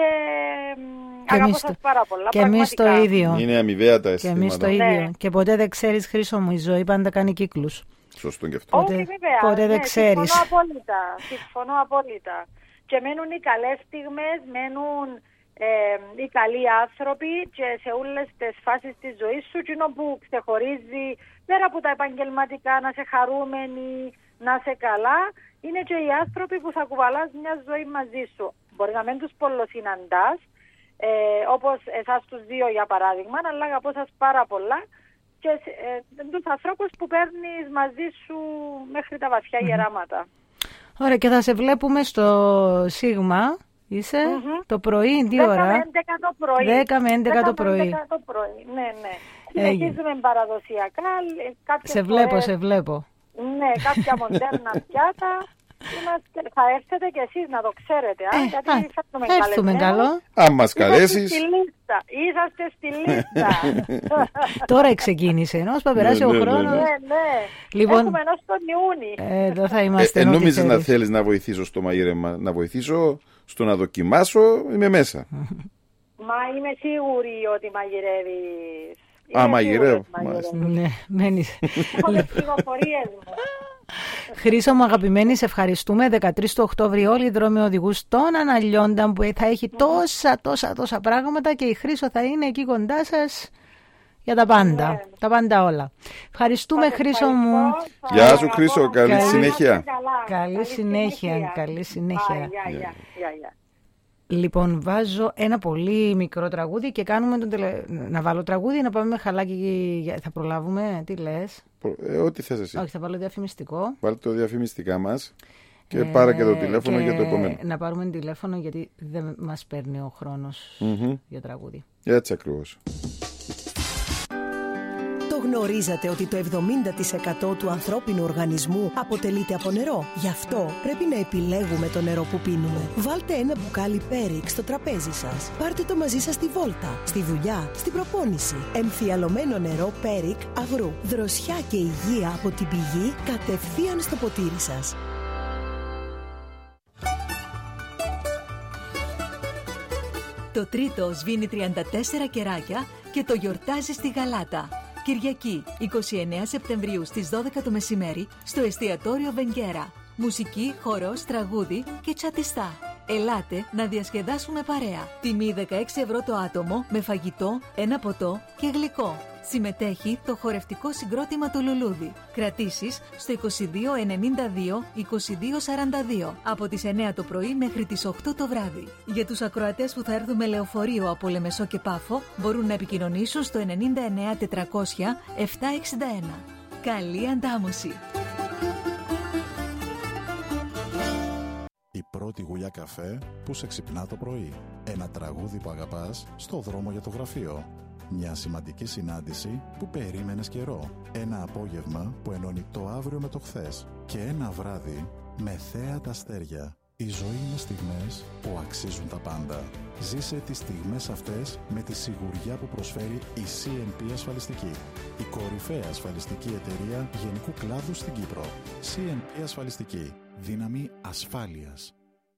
και αγαπώ σας πάρα πολλά. Και εμείς το ίδιο. Είναι αμοιβαία τα αισθήματα. Και εμείς το ίδιο. Ναι. Και ποτέ δεν ξέρεις, Χρήσο μου, η ζωή πάντα κάνει κύκλους. Σωστό και αυτό. Όχι, βέβαια. Ποτέ ναι, δεν ξέρεις. Συμφωνώ απόλυτα. Συμφωνώ απόλυτα. Και μένουν οι καλές στιγμές, μένουν ε, οι καλοί άνθρωποι και σε όλες τις φάσεις της ζωής σου εκείνο που ξεχωρίζει πέρα από τα επαγγελματικά, να είσαι χαρούμενη, να είσαι καλά, είναι και οι άνθρωποι που θα κουβαλάς μια ζωή μαζί σου. Μπορεί να μην τους πολλοσυναντάς, ε, όπως εσάς τους δύο για παράδειγμα, αλλά αγαπώ σας πάρα πολλά και ε, τους ανθρώπους που παίρνεις μαζί σου μέχρι τα βαθιά mm-hmm. γεράματα. Ωραία, και θα σε βλέπουμε στο Σίγμα. Είσαι mm-hmm. το πρωί, τι ώρα? δέκα με έντεκα το πρωί. δέκα με έντεκα το πρωί. το πρωί. Ναι, ναι. Συνεχίζουμε παραδοσιακά. Σε βλέπω, φορές, σε βλέπω. Ναι, κάποια μοντέρνα πιάτα. Είμαστε, θα έρθετε κι εσείς να το ξέρετε. Α, ε, γιατί α, θα έρθουμε καλό. Αν μας καλέσεις. Είσαστε στη λίστα. Τώρα ξεκίνησε, ενώ θα περάσει ναι, ο ναι, χρόνος. Ναι, ναι. ναι. Λοιπόν, έχουμε ενός τον Ιούνι. Ε, εδώ θα είμαστε. Ε, ε, νόμιζες να θέλεις να βοηθήσω στο μαγείρεμα, να βοηθήσω στο να δοκιμάσω, είμαι μέσα. Μα είμαι σίγουρη ότι μαγειρεύεις. Α, μαγειρεύω. Ναι, μένεις. Έχω τις πληροφορίες μου. Χρήσο μου αγαπημένη, σε ευχαριστούμε. δεκατρείς του Οκτώβρη όλοι οι δρόμοι οδηγούν στον Αναλιόντα που θα έχει τόσα τόσα τόσα πράγματα και η Χρήσο θα είναι εκεί κοντά σας για τα πάντα. Ναι. Τα πάντα όλα. Ευχαριστούμε, Χρήσο μου. Γεια σου, Χρήσο. Καλή συνέχεια. Καλή συνέχεια. Καλή συνέχεια. Λοιπόν, βάζω ένα πολύ μικρό τραγούδι και κάνουμε τον τελε... να βάλω τραγούδι, να πάμε με χαλάκι. Θα προλάβουμε, τι λες? Ε, ό,τι θες εσύ. Όχι, θα βάλω διαφημιστικό. Βάλτε το διαφημιστικά μας και ε, πάρε και το τηλέφωνο και για το επόμενο. Να πάρουμε τηλέφωνο γιατί δεν μας παίρνει ο χρόνος mm-hmm. για τραγούδι. Έτσι ακριβώς. Γνωρίζατε ότι το εβδομήντα τοις εκατό του ανθρώπινου οργανισμού αποτελείται από νερό. Γι' αυτό πρέπει να επιλέγουμε το νερό που πίνουμε. Βάλτε ένα μπουκάλι Πέριξ στο τραπέζι σας. Πάρτε το μαζί σας στη βόλτα, στη δουλειά, στην προπόνηση. Εμφιαλωμένο νερό Πέρικ αγρού. Δροσιά και υγεία από την πηγή κατευθείαν στο ποτήρι σας. Το Τρίτο σβήνει τριάντα τέσσερα κεράκια και το γιορτάζει στη Γαλάτα. Κυριακή, εικοστή ενάτη Σεπτεμβρίου στις δώδεκα το μεσημέρι στο εστιατόριο Βενγκέρα. Μουσική, χορός, τραγούδι και τσατιστά. Ελάτε να διασκεδάσουμε παρέα. Τιμή δεκαέξι ευρώ το άτομο με φαγητό, ένα ποτό και γλυκό. Συμμετέχει το χορευτικό συγκρότημα του Λουλούδι. Κρατήσεις στο είκοσι δύο ενενήντα δύο είκοσι δύο σαράντα δύο από τις εννέα το πρωί μέχρι τις οκτώ το βράδυ. Για τους ακροατές που θα έρθουν με λεωφορείο από Λεμεσό και Πάφο μπορούν να επικοινωνήσουν στο ενενήντα εννέα τετρακόσια επτακόσια εξήντα ένα. Καλή αντάμωση! Η πρώτη γουλιά καφέ που σε ξυπνά το πρωί. Ένα τραγούδι που αγαπάς στο δρόμο για το γραφείο. Μια σημαντική συνάντηση που περίμενες καιρό. Ένα απόγευμα που ενώνει το αύριο με το χθες. Και ένα βράδυ με θέα τα αστέρια. Η ζωή είναι στιγμές που αξίζουν τα πάντα. Ζήσε τις στιγμές αυτές με τη σιγουριά που προσφέρει η σι εν πι Ασφαλιστική. Η κορυφαία ασφαλιστική εταιρεία γενικού κλάδου στην Κύπρο. σι εν πι Ασφαλιστική. Δύναμη ασφάλειας.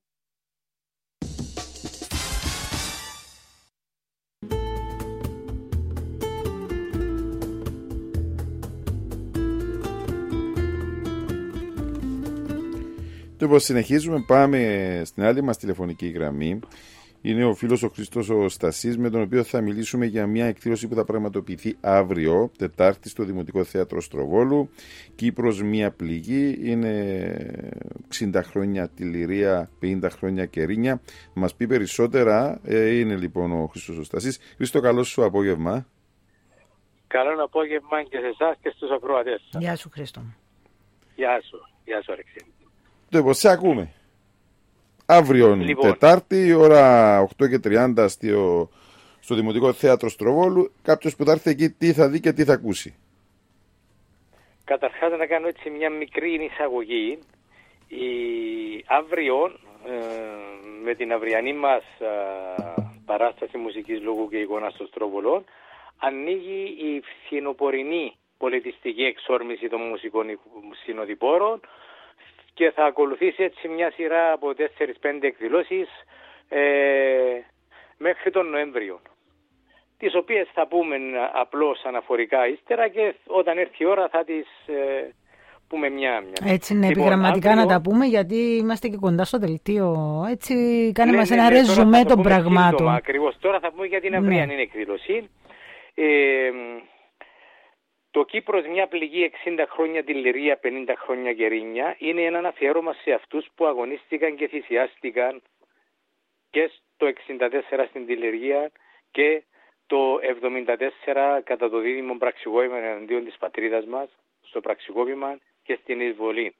Λοιπόν, συνεχίζουμε, πάμε στην άλλη μας τηλεφωνική γραμμή. Είναι ο φίλος ο Χρήστος ο Στασής, με τον οποίο θα μιλήσουμε για μια εκδήλωση που θα πραγματοποιηθεί αύριο, Τετάρτη, στο Δημοτικό Θέατρο Στροβόλου. Κύπρος μια πληγή, είναι εξήντα χρόνια τηληρία, πενήντα χρόνια κερίνια. Μας πει περισσότερα, είναι λοιπόν ο Χρήστος ο Στασής. Χρήστο, καλό σου απόγευμα. Καλό απόγευμα και σε εσάς και στους ακροατές. Γεια σου, Χρήστο. Γεια σου, γεια σου Αλεξή. Λοιπόν, σε ακούμε. Αύριο λοιπόν, Τετάρτη, ώρα οκτώ και τριάντα στο, στο Δημοτικό Θέατρο Στροβόλου. Κάποιος που θα έρθει εκεί, τι θα δει και τι θα ακούσει? Καταρχάς να κάνω έτσι μια μικρή εισαγωγή. Η αύριο, ε, με την αυριανή μας ε, παράσταση μουσικής λόγου και εικόνα στο Στροβολό, ανοίγει η φθινοπορεινή πολιτιστική εξόρμηση των μουσικών συνοδοιπόρων και θα ακολουθήσει έτσι μια σειρά από τέσσερις πέντε εκδηλώσεις ε, μέχρι τον Νοέμβριο, τις οποίες θα πούμε απλώς αναφορικά ύστερα και όταν έρθει η ώρα θα τις ε, πούμε μια-μια. Έτσι είναι, λοιπόν, επιγραμματικά αύριο... να τα πούμε, γιατί είμαστε και κοντά στο δελτίο. Έτσι κάνε ναι, μας ναι, ένα ναι, ρεζουμέ των πραγμάτων. Ακριβώς, τώρα θα πούμε για την αυριανή ναι. εκδήλωση. Ε, Το Κύπρος μια πληγή, εξήντα χρόνια τηληρία, πενήντα χρόνια κερίνια, είναι ένα αφιέρωμα σε αυτούς που αγωνίστηκαν και θυσιάστηκαν και το εξήντα τέσσερα στην τηληρία και το εβδομήντα τέσσερα κατά το δίδυμο πραξικόπημα εναντίον της πατρίδας μας, στο πραξικόπημα και στην εισβολή.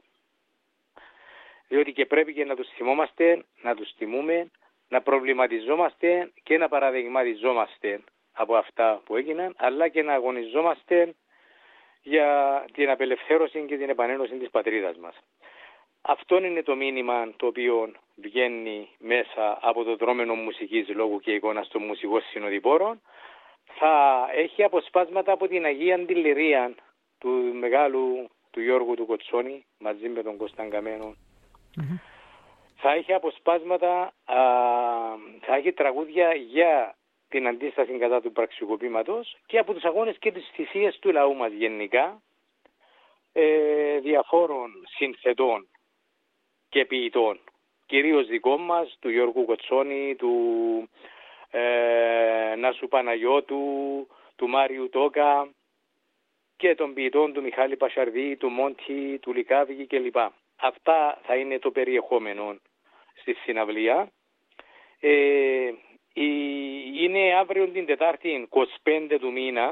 Διότι και πρέπει και να τους θυμόμαστε, να τους τιμούμε, να προβληματιζόμαστε και να παραδειγματιζόμαστε από αυτά που έγιναν, αλλά και να αγωνιζόμαστε για την απελευθέρωση και την επανένωση της πατρίδας μας. Αυτό είναι το μήνυμα το οποίο βγαίνει μέσα από το δρόμενο μουσικής λόγου και εικόνας των μουσικών συνοδοιπόρων. Θα έχει αποσπάσματα από την Αγία Αντιληρία του μεγάλου του Γιώργου του Κοτσόνη μαζί με τον Κώσταν Καμένο. Mm-hmm. Θα έχει αποσπάσματα, α, θα έχει τραγούδια για την αντίσταση κατά του πραξικοπήματος και από τους αγώνες και τις θυσίες του λαού μας γενικά, ε, διαφόρων συνθετών και ποιητών, κυρίως δικών μας, του Γιώργου Κοτσόνη, του ε, Νάσου Παναγιώτου, του Μάριου Τόκα και των ποιητών του Μιχάλη Πασαρδί, του Μόντι, του Λικάβγη κλπ. Αυτά θα είναι το περιεχόμενο στη συναυλία. Ε, η, είναι αύριο την Τετάρτη είκοσι πέντε του μήνα,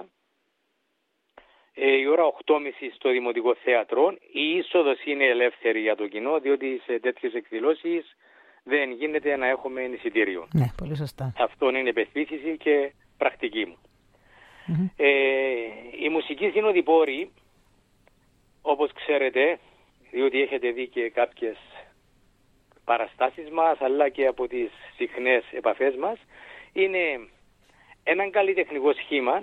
ε, η ώρα οκτώ και μισή στο Δημοτικό Θέατρο. Η είσοδος είναι ελεύθερη για το κοινό, διότι σε τέτοιες εκδηλώσεις δεν γίνεται να έχουμε εισιτήριο. Ναι, πολύ σωστά. Αυτό είναι πεποίθηση και πρακτική μου. Mm-hmm. Ε, η μουσική συνοδοιπόρη, όπως ξέρετε, διότι έχετε δει και κάποιες παραστάσεις μας, αλλά και από τις συχνές επαφές μας, είναι έναν καλλιτεχνικό σχήμα,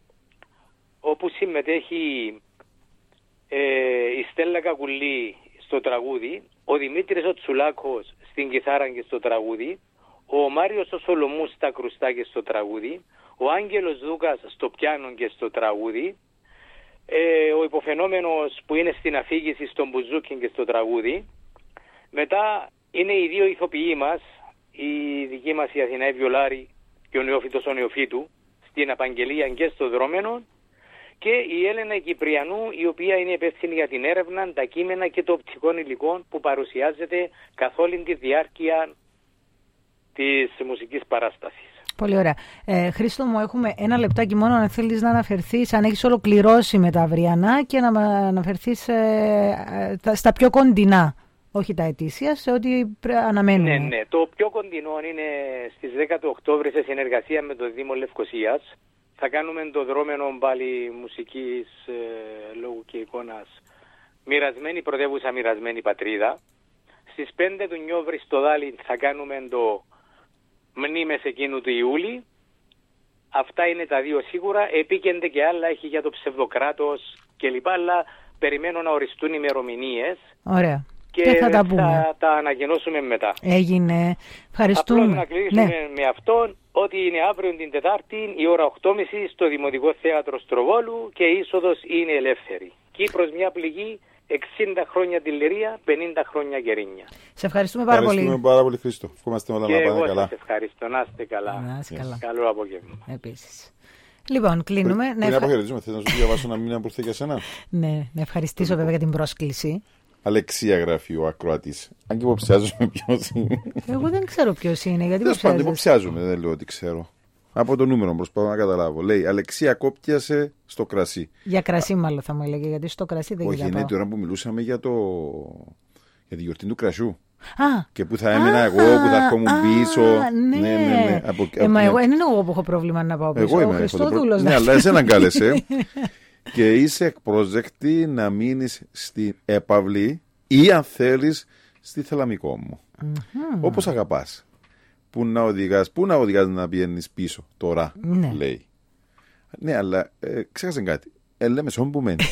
όπου συμμετέχει ε, η Στέλλα Κακουλή στο τραγούδι, ο Δημήτρης ο Τσουλάκος στην κιθάρα και στο τραγούδι, ο Μάριος ο Σολομούς στα κρουστά και στο τραγούδι, ο Άγγελος Δούκας στο πιάνο και στο τραγούδι, ε, ο υποφαινόμενος που είναι στην αφήγηση στον μπουζούκι και στο τραγούδι. Μετά είναι οι δύο ηθοποιοί μας, η δική μας η Αθηνάη Βιολάρη και ο Νεόφυτος ο Νεοφύτου, στην Απαγγελία και στο Δρόμενο, και η Έλενα Κυπριανού, η οποία είναι υπεύθυνη για την έρευνα, τα κείμενα και το οπτικό υλικό που παρουσιάζεται καθ' όλη τη διάρκεια της μουσικής παράστασης. Πολύ ωραία. Ε, Χρήστο μου, έχουμε ένα λεπτάκι μόνο αν θέλεις να αναφερθείς, αν έχεις ολοκληρώσει με τα αυριανά, και να αναφερθείς ε, ε, στα πιο κοντινά, όχι τα ετήσια, σε ό,τι αναμένουμε. Ναι, ναι. Το πιο κοντινό είναι στις δέκα του Οκτώβρη σε συνεργασία με το Δήμο Λευκωσίας. Θα κάνουμε το δρόμενο πάλι μουσικής ε, λόγου και εικόνας, μοιρασμένη πρωτεύουσα, μοιρασμένη πατρίδα. Στις πέντε του Νιόβρη στο Δάλι θα κάνουμε το μνήμες εκείνου του Ιούλη. Αυτά είναι τα δύο σίγουρα. Επίκενται και άλλα, έχει για το ψευδοκράτος κλπ. Αλλά περιμένω να οριστούν ημερομηνίες. Ωραία. Και, και θα τα πούμε. Θα τα ανακοινώσουμε μετά. Έγινε. Ευχαριστούμε. Απλώς να κλείσουμε ναι. με αυτόν, ότι είναι αύριο την Τετάρτη η ώρα οκτώ και μισή στο Δημοτικό Θέατρο Στροβόλου και η είσοδος είναι ελεύθερη. Κύπρος μια πληγή, εξήντα χρόνια τηλερία, πενήντα χρόνια Γερίνια. Σε ευχαριστούμε πάρα πολύ. Ευχαριστούμε πάρα πολύ, Χρήστο. Ευχόμαστε όλα και να πάνε εγώ καλά. Σας ευχαριστώ. Να είστε καλά. Να είστε καλά. Καλό απόγευμα. Επίσης. Λοιπόν, κλείνουμε. Πριν, πριν αποχαιρετήσουμε, θες να σου διαβάσω ένα μήνυμα που ήρθε για σένα? Ναι, να ευχαριστήσω βέβαια για την πρόσκληση. Αλεξία γράφει ο ακροατής. Αν και υποψιάζομαι ποιος είναι. Εγώ δεν ξέρω ποιος είναι. Γιατί δεν πάντων, υποψιάζομαι, δεν λέω ότι ξέρω. Από το νούμερο προσπαθώ να καταλάβω. Λέει Αλεξία κόπιασε στο κρασί. Για κρασί, μάλλον θα μου έλεγε, γιατί στο κρασί δεν Όχι, είναι την ώρα που μιλούσαμε για, το... για τη γιορτή του κρασιού. Α, και που θα έμεινα α, εγώ, που θα ερχόμουν πίσω. Ναι, ναι, ναι. ναι. Από, ε, μα ναι. εγώ δεν είναι εγώ που έχω πρόβλημα να πάω πίσω. Εγώ είμαι. Ο Χριστόδουλος. Ναι, αλλά εσένα κάλεσε. Και είσαι εκπρόσδεκτη να μείνεις στην έπαυλη ή αν θέλεις στη Θελαμικό μου. Mm-hmm. Όπως αγαπάς. Πού να οδηγάς, πού να οδηγάς να πηγαίνεις πίσω τώρα, ναι. λέει. Ναι, αλλά ε, ξέχασε κάτι. Ε, λέμε σε όπου μένει.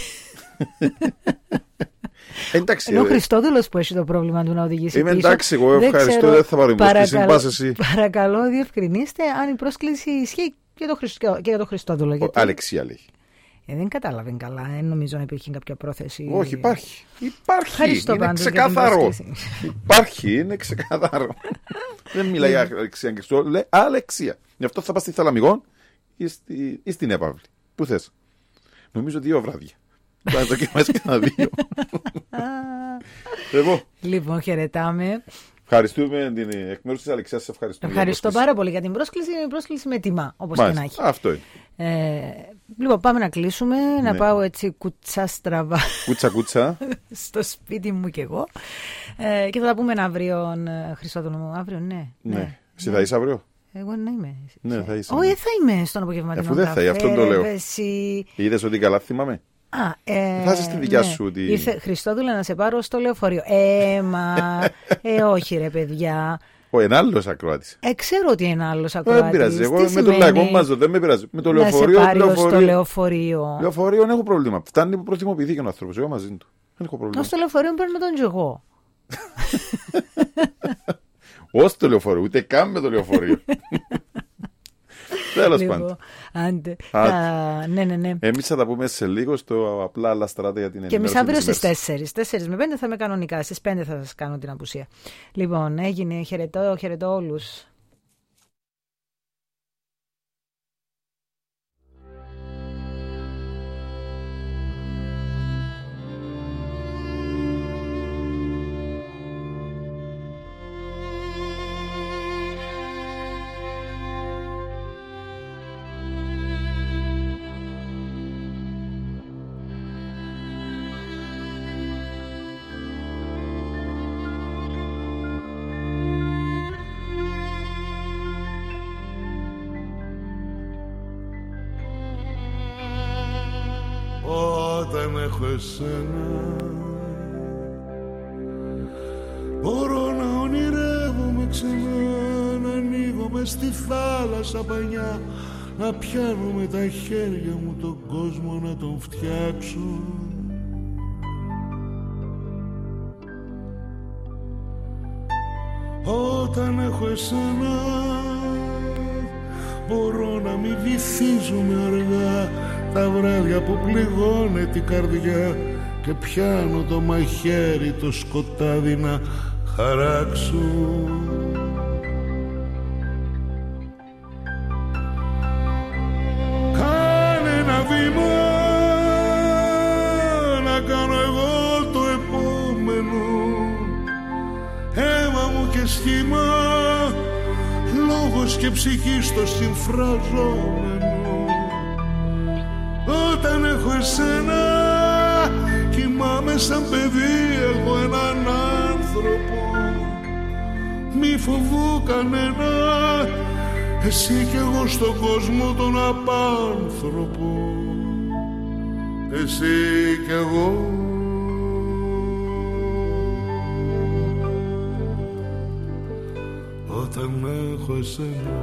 Εντάξει, είναι ο Χριστόδουλος που έχει το πρόβλημα του να οδηγήσει είμαι πίσω. Εντάξει, εγώ ευχαριστώ, δεν θα πάρω υπόσχεση. Πας εσύ. Παρακαλώ, διευκρινίστε αν η πρόσκληση ισχύει και, το Χριστ... και για τον Χριστόδουλο. Γιατί... Αλεξία λέει. Ε, δεν κατάλαβε καλά. Δεν νομίζω να υπήρχε κάποια πρόθεση. Όχι, υπάρχει. Υπάρχει. Ευχαριστώ είναι ξεκάθαρο. Υπάρχει, είναι ξεκάθαρο. Δεν μιλάει για Αλεξία και στο λέει Αλεξία. Γι' αυτό θα πας στη Θαλαμιγόν ή, στη... ή στην Έπαυλη. Πού θες? Νομίζω δύο βράδια. Θα δοκιμάσεις και ένα δύο. Εγώ. Λοιπόν, χαιρετάμε. Ευχαριστούμε την εκ μέρους της Αλεξίας. Σε ευχαριστώ. Ευχαριστώ πάρα πολύ για την πρόσκληση. Είναι πρόσκληση με τιμά, όπως και να έχει. Αυτό είναι. Ε, λοιπόν, πάμε να κλείσουμε. Ναι. Να πάω έτσι κουτσά στραβά. Κούτσα κούτσα. Στο σπίτι μου κι εγώ. Ε, και θα τα πούμε αύριο, Χριστόδουλο μου. Αύριο, ναι. Ναι. ναι. Εσύ θα είσαι αύριο? Εγώ να είμαι. Ναι, θα είσαι. Όχι, θα είμαι στον απογευματινό. Αφού δεν θα, γι' αυτό το λέω. Εσύ... Είδες ότι καλά θυμάμαι. Α, ε, θα είσαι στη δικιά ναι. σου. Ότι... Ήρθε Χριστόδουλα να σε πάρω στο λεωφορείο. Ε, μα. ε, όχι, ρε παιδιά. Ο ένα άλλος ακροάτης. Ε, ξέρω ότι είναι άλλος ακροάτης. Δεν πειράζει. Εγώ με το λαϊκό μαζί δεν με πειράζει. Με το λεωφορείο. Να σε πάρει στο λεωφορείο. Λεωφορείο δεν έχω πρόβλημα. Φτάνει που προθυμοποιηθεί και ο άνθρωπος. Εγώ μαζί του. Δεν έχω πρόβλημα. Στο λεωφορείο παίρνω τον τζογό. Ω το λεωφορείο, ούτε καν με το λεωφορείο. Τέλος πάντων. Άντε. Α, ναι, ναι, ναι. Εμείς θα τα πούμε σε λίγο στο απλά άλλα στράτα για την ενημέρωση. Και εμείς αύριο στις τέσσερις. τέσσερις με πέντε θα είμαι κανονικά. Στις πέντε θα σας κάνω την απουσία. Λοιπόν, έγινε. Χαιρετώ, χαιρετώ όλους. Όταν έχω εσένα μπορώ να ονειρεύομαι ξανά, να ανοίγομαι στη θάλασσα πανιά, να πιάνω με τα χέρια μου τον κόσμο να τον φτιάξω. Όταν έχω εσένα μπορώ να μην βυθίζομαι αργά τα βράδια που πληγώνε την καρδιά και πιάνω το μαχαίρι το σκοτάδι να χαράξω. Κάνε ένα βήμα να κάνω εγώ το επόμενο, αίμα μου και σχήμα, λόγος και ψυχή στο συμφραζόμενο. Όταν έχω εσένα κοιμάμαι σαν παιδί, έχω έναν άνθρωπο, μη φοβού κανένα, εσύ κι εγώ στον κόσμο τον απάνθρωπο, εσύ κι εγώ. Όταν έχω εσένα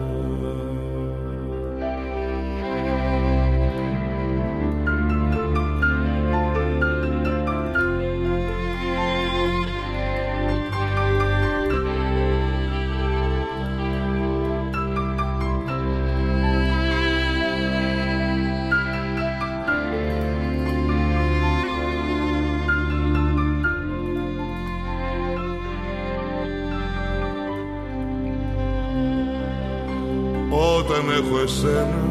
όταν έχω εσένα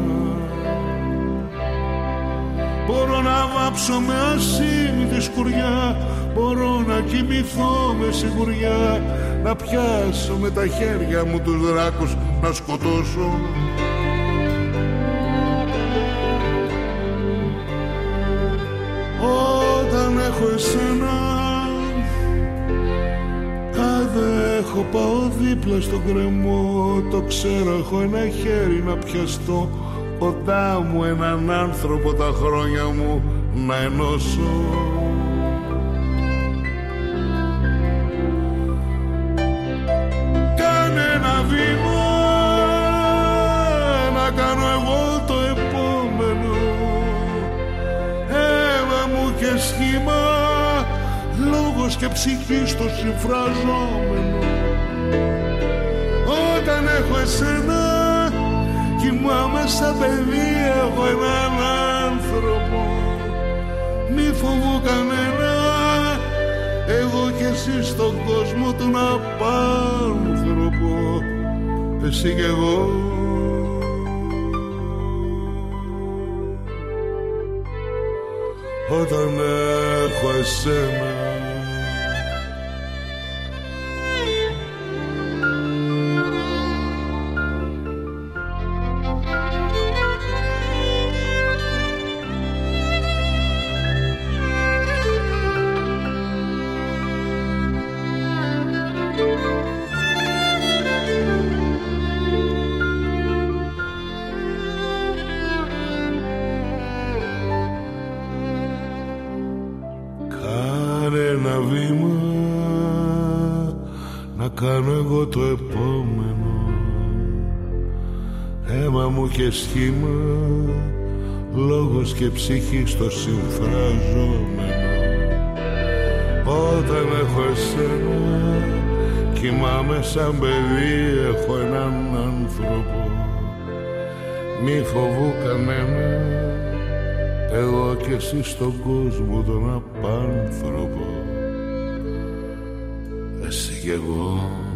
μπορώ να βάψω με ασήμητη σκουριά, μπορώ να κοιμηθώ με σιγουριά, να πιάσω με τα χέρια μου τους δράκους να σκοτώσω. Όταν έχω εσένα έχω πάω δίπλα στον κρεμό, το ξέρω, έχω ένα χέρι να πιαστώ, κοντά μου έναν άνθρωπο τα χρόνια μου να ενώσω. Κάνε ένα βήμα να κάνω εγώ το επόμενο, αίμα μου και σχήμα, λόγος και ψυχή στο συμφραζόμενο. Όταν έχω εσένα κοιμάμαι σαν παιδί, έχω έναν άνθρωπο, μη φοβού κανένα, εγώ κι εσύ στον κόσμο τον απάνθρωπο, εσύ κι εγώ. Όταν έχω εσένα ένα βήμα να κάνω εγώ το επόμενο, αίμα μου και σχήμα, λόγος και ψυχή στο συμφραζόμενο. Όταν έχω εσένα κοιμάμαι σαν παιδί, έχω έναν άνθρωπο, μη φοβού κανένα, εγώ κι εσύ στον κόσμο τον απάνθρωπο, εσύ κι εγώ.